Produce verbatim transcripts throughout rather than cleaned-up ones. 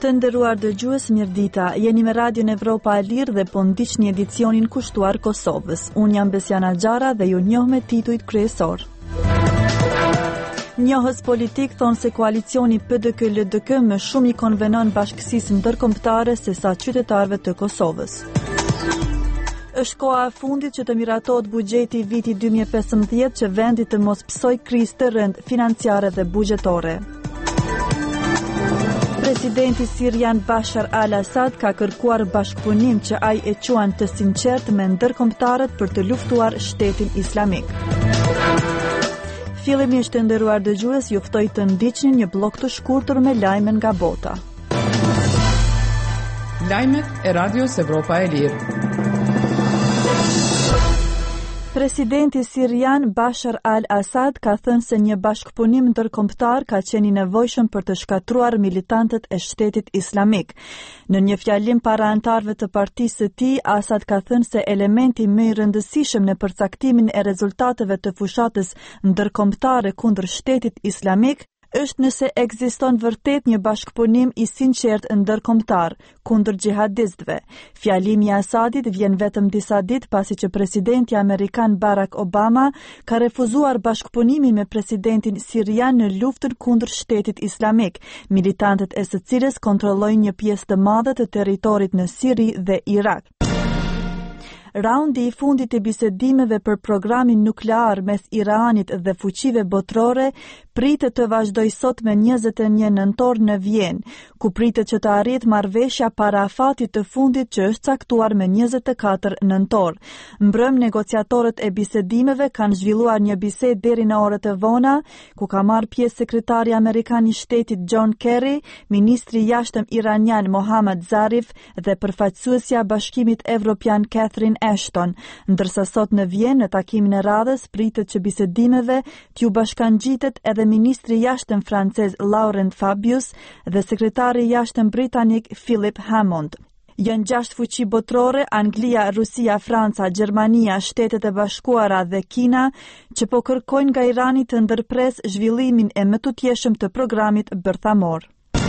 Të nderuar dëgjues, mirëdita. Jeni me Radion Evropa e Lirë dhe po ndiqni edicionin kushtuar Kosovës. Unë jam Besiana Xhara dhe ju njoh me titujt kryesor. Njohës politik thonë se koalicioni P D K L D K më shumë i konvenon bashkësisë ndërkombëtare se sa qytetarëve të Kosovës. Është koha e fundit që të miratohet buxheti i vitit dy mijë e pesëmbëdhjetë që vendi të mos psoj krizë të rënd financiare dhe buxhetore. Presidenti sirian Bashar al-Assad ka kërkuar bashkëpunim që ai e quan të sinqert me ndërkombëtarët për të luftuar shtetin islamik. Fillimisht të nderuar dëgjues, ju ftoj të ndiqni një blog të shkurtër me lajme nga bota. Lajmet e Radios Evropa e Lirë. Presidenti sirian Bashar al-Assad ka thënë se një bashkëpunim ndërkombëtar ka qenë i nevojshëm për të shkatruar militantët e shtetit islamik. Në një fjalim para anëtarëve të partisë së tij, Assad ka thënë se elementi më i rëndësishëm në përcaktimin e rezultateve të fushatës ndërkombëtare kundër shtetit islamik është nëse ekziston vërtet një bashkëpunim i sinqert ndërkombëtar kundër xhihadistëve. Fjalimi i Assadit vjen vetëm disa ditë pasi që presidenti amerikan Barack Obama ka refuzuar bashkëpunimin me presidentin sirian në luftën kundër shtetit islamik, militantët e së cilës kontrollojnë një pjesë të madhe të territorit në Siri dhe Irak. Raundi i fundit i bisedimeve për programin nuklear mes Iranit dhe fuqive botërore pritet të vazhdoj sot me njëzet e një nëntor në Vjenë, ku pritet që të arrit marrëveshja para afatit të fundit që është caktuar me njëzet e katër nëntor. Mbrëm negociatorët e bisedimeve kanë zhvilluar një bisedë deri në orët e vona, ku ka marrë pjesë sekretari amerikan i shtetit John Kerry, ministri i jashtëm iranian Mohammad Zarif dhe përfaqësuesja e Bashkimit Evropian Catherine Ashton, ndërsa sot në Vjenë në takimin e radhës pritet që bisedimeve t'ju bashkangjitet edhe ministri i jashtëm francez Laurent Fabius dhe sekretari i jashtëm britanik Philip Hammond. Janë gjashtë fuqi botërore, Anglia, Rusia, Franca, Gjermania, Shtetet e Bashkuara dhe Kina, që po kërkojnë nga Irani të ndërpres zhvillimin e mëtutjeshëm të programit bërthamor.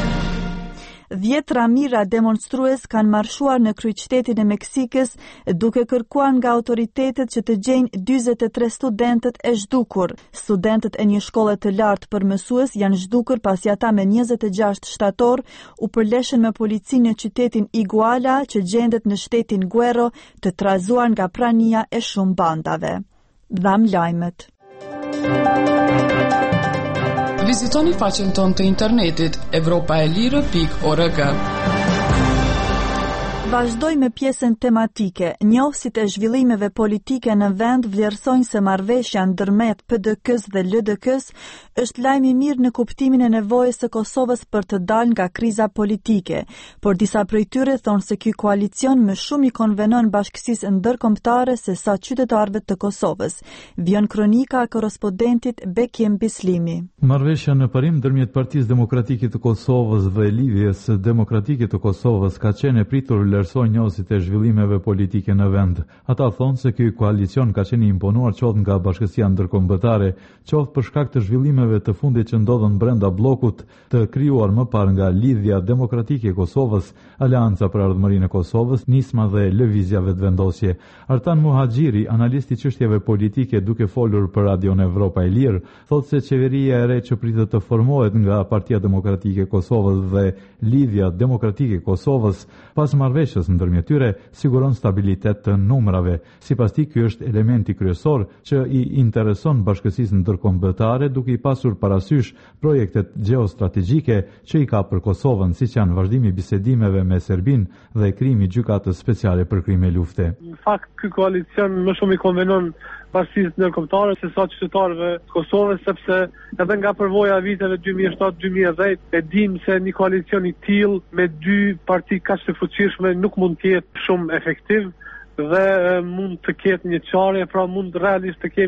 Dhjetra mijëra demonstrues kanë marshuar në kryeqytetin e Meksikës duke kërkuar nga autoritetet që të gjejnë dyzet e tre studentët e zhdukur. Studentët e një shkolle të lartë për mësues janë zhdukur pasi ata me njëzet e gjashtë shtator u përleshën me policinë në qytetin Iguala që gjendet në shtetin Guerrero, të trazuar nga prania e shumë bandave. Dham lajmet. Vizitoni faqen tonë të internetit evropaelire pikë org. Vazhdoj me pjesën tematike. Njohësit e zhvillimeve politike në vend vlerësojnë se marrëveshja ndërmjet P D K-s dhe L D K-s është lajm i mirë në kuptimin e nevojës së Kosovës për të dalë nga kriza politike, por disa prej tyre thonë se ky koalicion më shumë i konvenon bashkësisë ndërkombëtare se sa qytetarëve të Kosovës. Vjen kronika e korrespondentit Bekim Bislimi. Marrëveshja në parim ndërmjet Partisë Demokratike të Kosovës dhe Lidhjes Demokratike të Kosovës ka qenë e pritur vlerësojnë njohësit e zhvillimeve politike në vend. Ata thonë se ky koalicion ka qenë i imponuar qoftë nga bashkësia ndërkombëtare, qoftë për shkak të zhvillimeve të fundit që ndodhen brenda bllokut të krijuar më parë nga Lidhja Demokratike e Kosovës, Aleanca për Ardhmërinë e Kosovës, Nisma dhe Lëvizja Vetëvendosje. Artan Muhaxhiri, analisti i çështjeve politike duke folur për Radion Evropa e Lirë, thotë se qeveria e re që pritet të formohet nga Partia Demokratike e Kosovës dhe Lidhja Demokratike e Kosovës pas marrëveshjes ndërmjet tyre siguron stabilitet të numrave. Sipas tij, ky është elementi kryesor që i intereson bashkësisë ndërkombëtare, duke i pasur parasysh projektet gjeostrategjike që i ka për Kosovën, siç janë vazhdimi i bisedimeve me Serbinë dhe krijimi i gjykatës speciale për krime lufte. Në fakt, ky koalicion më shumë i konvenon bashkësisë ndërkombëtare se sa qytetarëve të Kosovës, sepse edhe nga përvoja e viteve dy mijë e shtatë dy mijë e dhjetë e dim se një koalicion i tillë me dy parti kaq të fuqishme nuk mund të jetë shumë efektiv dhe mund të ketë një çarje, pra mund realisht të kemi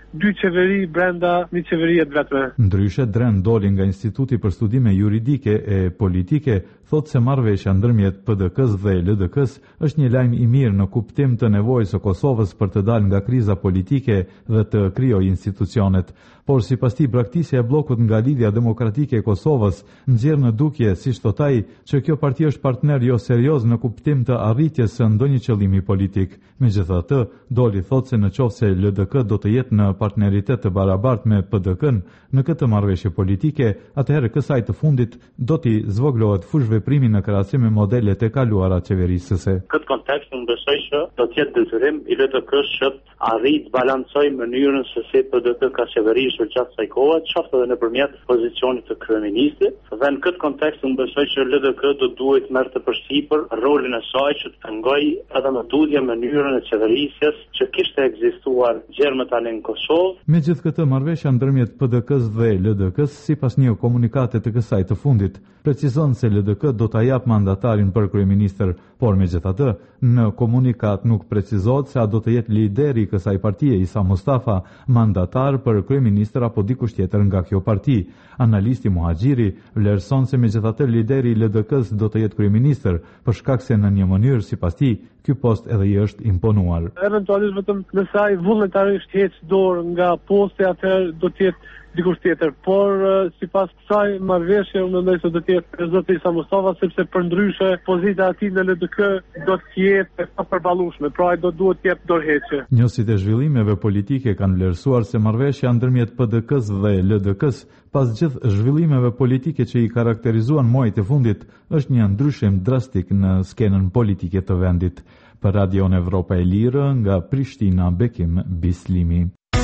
dy qeveri brenda një qeverie të vetme. Ndryshe, Dren doli nga Instituti për Studime Juridike e Politike, thot se marrëveshja ndërmjet P D K-s dhe L D K-s është një lajm i mirë në kuptim të nevojës së Kosovës për të dalë nga kriza politike dhe të krijojë institucionet. Por sipas tij braktisja e bllokut nga Lidhja Demokratike e Kosovës nxjerr në dukje, siç thot ai, që kjo parti është partner jo serioz në kuptim të arritjes së ndonjë qëllimi politik. Megjithatë, doli thot se në qoftë se L D K do të jetë në partneritet të barabartë me P D K-n në këtë marrëveshje politike, atëherë kësaj të fundit do t'i zvoglohet fushveprimi në krahasim me modelet e kaluara qeverisëse. Këtë kontekst unë besoj që do të jetë detyrim i L D K-s që arrit balancoj mënyrën se si P D K ka qeverisur gjatë kësaj kohe, qoftë edhe nëpërmjet pozicionit të kryeministit. Dhe në këtë kontekst unë besoj që L D K do duhet merrte përsipër rolin e saj që të pengoj edhe më tutje mënyrën e qeverisjes që kishte ekzistuar gjerë më tani në Kosovë. Megjithë këtë, marrëveshja ndërmjet P D K-s dhe L D K-s, sipas një komunikate të kësaj të fundit, precizon se L D K do ta jap mandatarin për kryeministër, por megjithatë, në komunikat nuk precizohet se a do të jetë lideri i kësaj partie Isa Mustafa mandatar për kryeministër apo dikush tjetër nga kjo parti. Analisti Muhaxhiri vlerëson se megjithatë lideri i L D K-s do të jetë kryeministër, për shkak se në një mënyrë sipas tij ky post edhe i është imponuar. Eventualisht vetëm nëse ai vullnetarisht heq dorë nga posti, atëherë do të jetë dikush tjetër, por sipas kësaj marrëveshje unë mendoj se do të jetë zoti Isa Mustafa, sepse përndryshe pozita e tij në L D K do të jetë e papërballueshme, pra ai do duhet të jep dorëheqje. Njësit e zhvillimeve politike kanë vlerësuar se marrëveshja ndërmjet P D K-s dhe L D K-s, pas gjithë zhvillimeve politike që i karakterizuan muajt e fundit, është një ndryshim drastik në skenën politike të vendit. Për Radion Evropa e Lirë, nga Prishtina, Bekim Bislimi.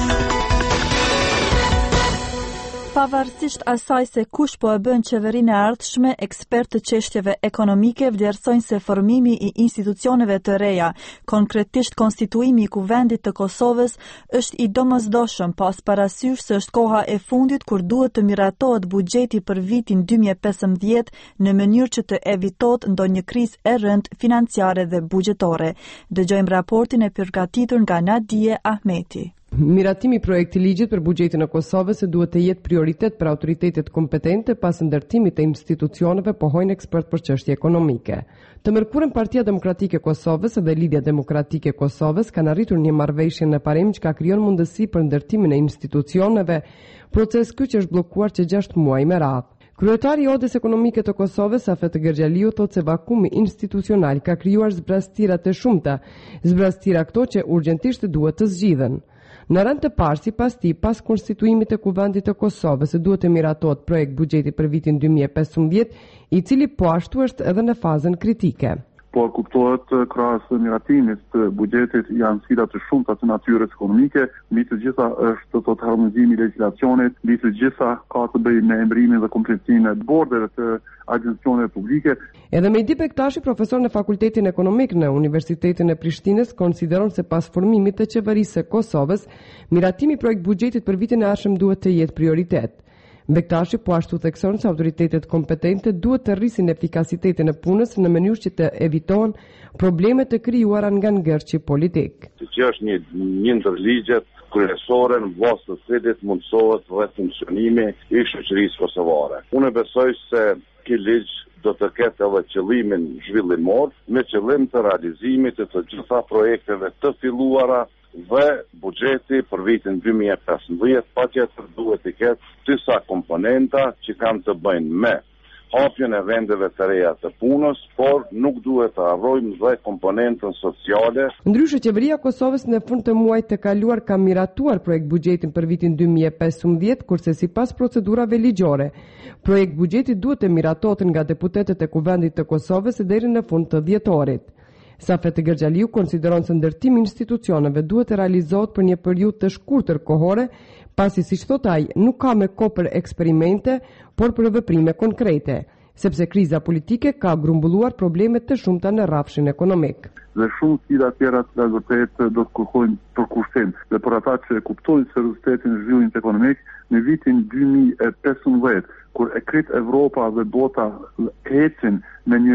Pavarësisht asaj se kush po e bën qeverinë e ardhshme, ekspertë të çështjeve ekonomike vlerësojnë se formimi i institucioneve të reja, konkretisht konstituimi i Kuvendit të Kosovës, është i domosdoshëm pas parasysh se është koha e fundit kur duhet të miratohet buxheti për vitin dy mijë e pesëmbëdhjetë në mënyrë që të evitohet ndonjë krizë e rëndë financiare dhe buxhetore. Dëgjojmë raportin e përgatitur nga Nadije Ahmeti. Miratimi i projekti ligjit për buxhetin e Kosovës duhet të jetë prioritet për autoritetet kompetente pas ndërtimit të institucioneve, pohojnë ekspert për çështje ekonomike. Të mërkurën Partia Demokratike e Kosovës dhe Lidhja Demokratike e Kosovës kanë arritur një marrëveshje në parim që ka krijuar mundësi për ndërtimin e institucioneve, proces ky që është bllokuar që gjashtë muaj me radhë. Kryetari i Odës Ekonomike të Kosovës, Afet Gerxhaliu, thotë se vakumi institucional ka krijuar zbrastira të shumta, zbrastira këto që urgjentisht duhet të zgjidhen. Në rënd të parë, sipas tij, pas konstituimit të Kuvendit të Kosovës, duhet të miratohet projekt buxheti për vitin dy mijë e pesëmbëdhjetë, i cili po ashtu është edhe në fazën kritike. Por kuptohet krahas miratimit të buxhetit janë sfida të shumta të natyrës ekonomike, mbi të gjitha është tot harmonizimi i legjislacionit, mbi të gjitha ka të bëjë me emërimin dhe kompletimin e bordeve të agjencioneve publike. Edhe Mehdi Bektashi, profesor në Fakultetin Ekonomik në Universitetin e Prishtinës, konsideron se pas formimit të qeverisë së Kosovës, miratimi i projekt buxhetit për vitin e ardhshëm duhet të jetë prioritet. Bektashi po ashtu thekson se autoritetet kompetente duhet të rrisin efikasitetin e punës në mënyrë që të evitohen problemet të krijuara nga ngërçi politik. Që është një, një ndër ligjet kryesore në bazë të cilit mundsohet dhe funksionimi i shoqërisë kosovare. Unë besoj se ky ligj do të ketë edhe qëllimin zhvillimor, me qëllim të realizimit të të gjitha projekteve të filluara dhe buxheti për vitin dy mijë e pesëmbëdhjetë patjetër duhet të ketë disa komponenta që kanë të bëjnë me hapjen e vendeve të reja të punës, por nuk duhet të harrojmë dhe komponentën sociale. Ndryshe, qeveria e Kosovës në fund të muajit të kaluar ka miratuar projekt buxhetin për vitin dy mijë e pesëmbëdhjetë, kurse sipas procedurave ligjore, projekt buxheti duhet të miratohet nga deputetët e Kuvendit të Kosovës deri në fund të dhjetorit. Afet Gerxhaliu konsideron se ndërtimi i institucioneve duhet të realizohet për një periudhë të shkurtër kohore, pasi siç thot ai, nuk ka me kohë për eksperimente, por për veprime konkrete, sepse kriza politike ka grumbulluar probleme të shumta në rrafshin ekonomik. Dhe shumë sfida të tjera të vërtet do të kërkojnë përkushtim. Dhe për ata që kuptojnë seriozitetin e zhvillimit ekonomik, në vitin dy mijë e pesëmbëdhjetë, kur e krit Evropa dhe bota ecin në një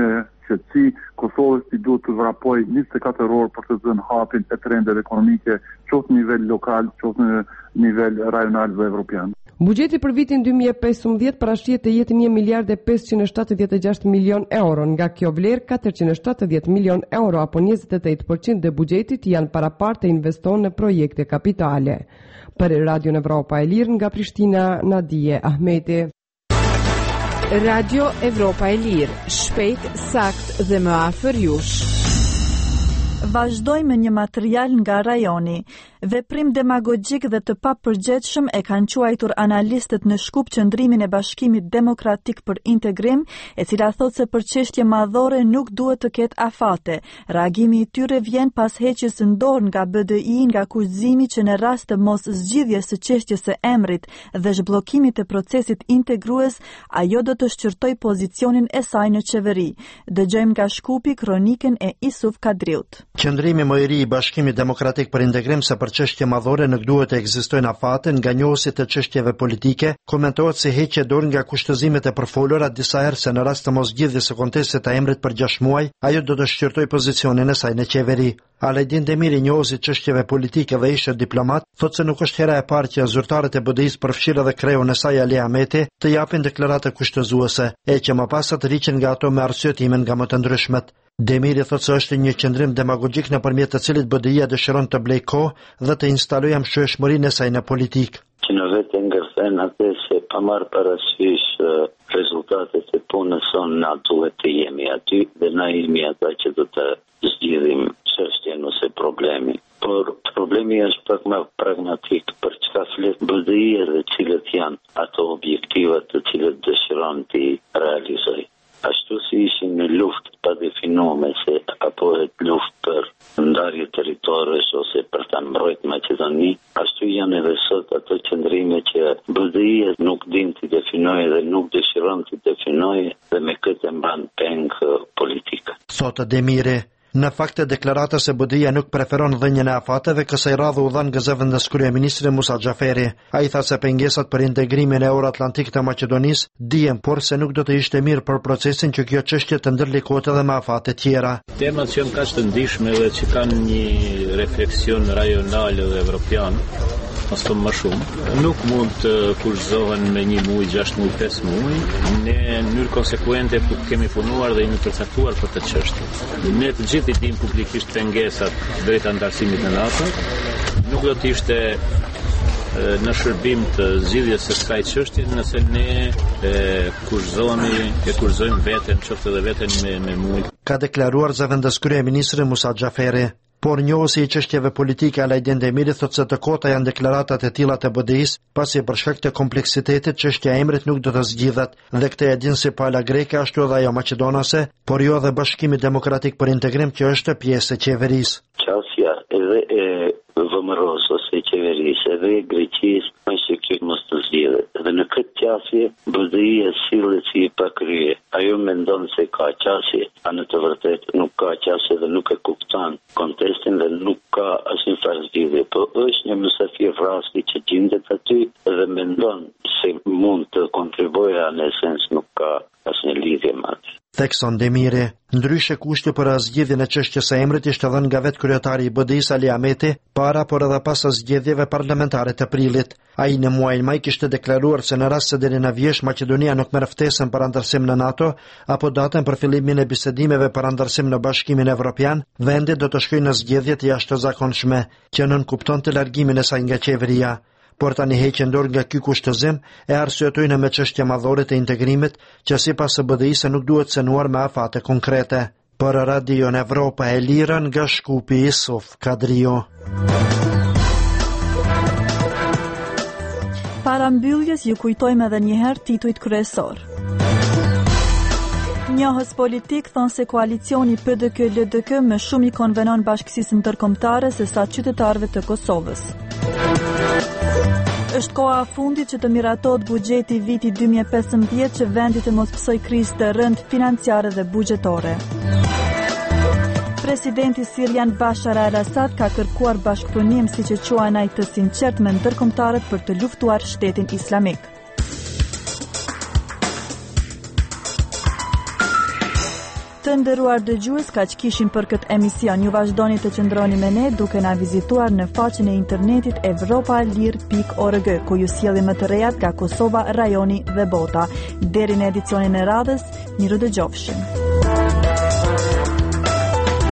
qetësi. Kosovës i duhet të vrapoj njëzet e katër orë për të dhënë hapin e trendeve ekonomike, qoftë në nivel lokal, qoftë në nivel rajonal dhe evropian. Buxheti për vitin dy mijë e pesëmbëdhjetë parashihet të jetë një miliard e pesëqind e shtatëdhjetë e gjashtë milion euro, nga kjo vlerë katërqind e shtatëdhjetë milion euro apo njëzet e tetë përqind e buxhetit janë para parë të investohen në projekte kapitale. Për Radio Evropa e Lirë nga Prishtina, Nadije Ahmeti. Radio Evropa e Lirë, shpejt, sakt dhe më afër jush. Vazhdojmë një material nga rajoni. Veprim demagogjik dhe të papërgjegjshëm e kanë quajtur analistët në Shkup qëndrimin e Bashkimit Demokratik për Integrim, e cila thotë se për çështje madhore nuk duhet të ketë afate. Reagimi i tyre vjen pas heqjes së dorë nga B D I nga kushtzimi që në rast të mos zgjidhjes së çështjes së emrit dhe zhbllokimit të procesit integrues, ajo do të shqyrtoj pozicionin e saj në qeveri. Dëgjojmë nga Shkupi kronikën e Isuf Kadriut. Qëndrimi më i ri i Bashkimit Demokratik për Integrim se për çështje madhore nuk duhet të ekzistojnë afate nga njohësit të çështjeve politike, komentohet se heqje dorë nga kushtëzimet e përfolura disa herë se në rast të mosgjidhjes së kontestit të emrit për gjashtë muaj, ajo do të shqyrtoj pozicionin e saj në qeveri. Alajdin Demiri, njohësi çështjeve politike dhe ishte diplomat, thotë se nuk është hera e parë që zyrtarët e B D I-s përfshirë edhe kreun e saj Ali Ahmeti të japin deklarata kushtëzuese, e që më pas të riqen nga ato me arsyetime nga më të ndryshmet. Demiri thotë se është një qëndrim demagogjik nëpërmjet të cilit B D I-ja dëshiron të blejë kohë dhe të instalojë mëshirshmërinë e saj në politikë. Që në vetë ngërthen atë se pa marrë parasysh rezultatet e punës sonë, na duhet të jemi aty dhe na jemi ata që do të zgjidhim çështjen ose problemi. Por problemi është pak më pragmatik, për çka flet B D I dhe cilët janë ato objektivat të cilët dëshiron të realizojë. Ashtu si ishin në luftë pa definueme se apo e luftë për ndarje territoresh ose për ta mbrojtur Maqedoni, ashtu janë edhe sot ato qëndrime që B D I nuk din të definojë dhe nuk dëshiron të definojë dhe me këtë mban peng politika. Thotë Demiri. Në fakt, deklaratës e B D I-ja nuk preferon dhënien e afateve, kësaj radhe u dhan gëzëvendës kryeministri Musa Xhaferi. Ai tha se pengesat për integrimin e euroatlantik të Maqedonisë dihen, por se nuk do të ishte mirë për procesin që kjo çështje të ndërlikohet edhe me afate tjera. Temat që janë kaq të ndihshme dhe që kanë një refleksion rajonal dhe evropian, ashtu më shumë, nuk mund të kushtohen me një muaj, gjashtë muaj, pesë muaj. Ne në mënyrë konsekuente kemi punuar dhe jemi përcaktuar për këtë çështje. Ne të gjithë i dim publikisht pengesat drejt antarësimit në NATO. Nuk do të ishte në shërbim të zgjidhjes së kësaj çështje nëse ne e kushtohemi, e kushtojmë veten, qoftë edhe veten me me muaj. Ka deklaruar zëvendës kryeministri Musa Xhaferi. Por njohësi i çështjeve politike Alajdin Demiri thotë se të kota janë deklaratat e tilla të B D I-s, pasi për shkak të kompleksitetit çështja e emrit nuk do të zgjidhet, dhe këtë e din si pala greke ashtu edhe ajo maqedonase, por jo edhe Bashkimi Demokratik për Integrim që është pjesë e qeverisë. Qasja edhe e V M R-s ose qeverisë edhe e Greqisë më shikoj mos të zgjidhet. Dhe në këtë qasje B D I-ja sillet si i pakrye. Ajo mendon se ka qasje, a në të vërtetë nuk ka qasje dhe nuk e kupton kontestin dhe nuk ka asnjë farë zgjidhje. Po është një mysafir rasti që gjendet aty dhe mendon se mund të kontribuojë, në esencë nuk ka asnjë lidhje me atë. Thekson Demiri, ndryshe kushti për zgjedhjen e çështjes së emrit ishte dhënë nga vetë kryetari i B D I-s Ali Ahmeti para por edhe pas zgjedhjeve parlamentare të prillit. Ai në muajin maj kishte deklaruar se në rast se deri në vjesh Maqedonia nuk merr ftesën për antarësim në NATO apo datën për fillimin e bisedimeve për antarësim në Bashkimin Evropian, vendi do të shkojë në zgjedhje të jashtëzakonshme, që nën kuptonte largimin e saj nga qeveria. Por tani heqen dorë nga ky kushtëzim e arsyetojnë me çështje madhore të integrimit që sipas së B D I-s nuk duhet cënuar me afate konkrete. Për Radio Evropa e Lirë nga Shkupi Isuf Kadrio. Para mbylljes ju kujtojmë edhe një herë titujt kryesor. Njohës politik thonë se koalicioni P D K L D K më shumë i konvenon bashkësisë ndërkombëtare se sa qytetarëve të Kosovës. Është koha e fundit që të miratohet buxheti i vitit dy mijë e pesëmbëdhjetë që vendi të mos pësoj krizë të rënd financiare dhe buxhetore. Presidenti sirian Bashar al-Assad ka kërkuar bashkëpunim, siç e quajnë ai, të sinqert me ndërkombëtarët për të luftuar shtetin islamik. Të nderuar dëgjues, kaq kishim për këtë emision. Ju vazhdoni të qëndroni me ne duke na vizituar në faqen e internetit evropalir pikë org, ku ju sjellim më të rejat nga Kosova, rajoni dhe bota. Deri në edicionin e radhës, miru dëgjofshim.